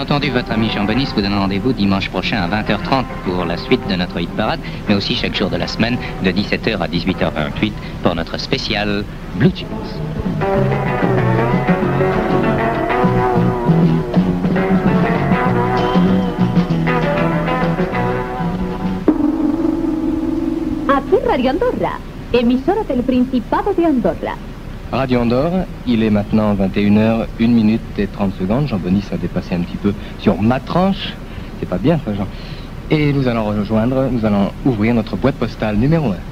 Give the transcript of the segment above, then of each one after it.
entendu, votre ami Chambonis vous donne rendez-vous dimanche prochain à 20h30 pour la suite de notre hit parade, mais aussi chaque jour de la semaine de 17h à 18h28 pour notre spécial Blue Jeans. Aquí Radio Andorra, emisora del Principado de Andorra. Radio Andorre, il est maintenant 21h, 1 minute et 30 secondes. Jean-Bonis a dépassé un petit peu sur ma tranche. C'est pas bien ça, Jean. Et nous allons ouvrir notre boîte postale numéro 1.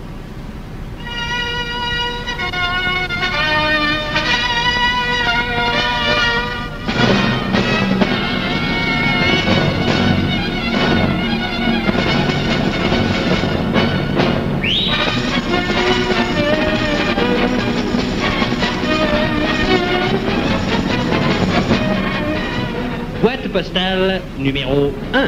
Boîte postale numéro 1.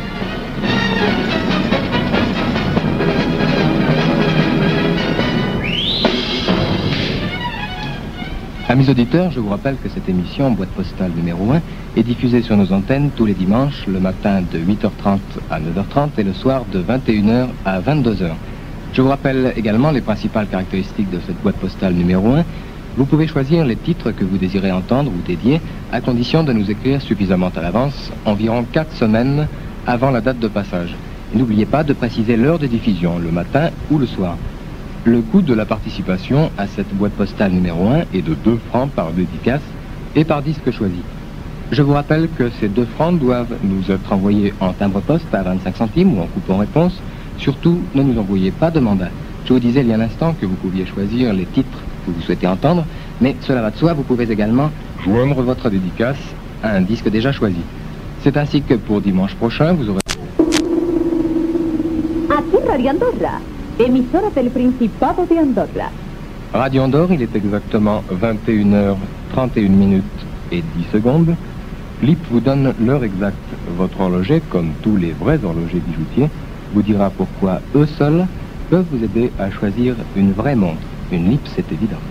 Amis auditeurs, je vous rappelle que cette émission, Boîte postale numéro 1, est diffusée sur nos antennes tous les dimanches, le matin de 8h30 à 9h30 et le soir de 21h à 22h. Je vous rappelle également les principales caractéristiques de cette boîte postale numéro 1. Vous pouvez choisir les titres que vous désirez entendre ou dédier, à condition de nous écrire suffisamment à l'avance, environ 4 semaines avant la date de passage. Et n'oubliez pas de préciser l'heure de diffusion, le matin ou le soir. Le coût de la participation à cette boîte postale numéro 1 est de 2 francs par dédicace et par disque choisi. Je vous rappelle que ces 2 francs doivent nous être envoyés en timbre-poste à 25 centimes ou en coupon-réponse. Surtout, ne nous envoyez pas de mandat. Je vous disais il y a un instant que vous pouviez choisir les titres que vous souhaitez entendre, mais cela va de soi, vous pouvez également joindre votre dédicace à un disque déjà choisi. C'est ainsi que pour dimanche prochain, vous aurez... Aquí Radio Andorra, emisora del Principado de Andorra. Radio Andorre, il est exactement 21h31 minutes et 10 secondes. Lip vous donne l'heure exacte. Votre horloger, comme tous les vrais horlogers bijoutiers, vous dira pourquoi eux seuls peuvent vous aider à choisir une vraie montre. Une Lip, c'est évident.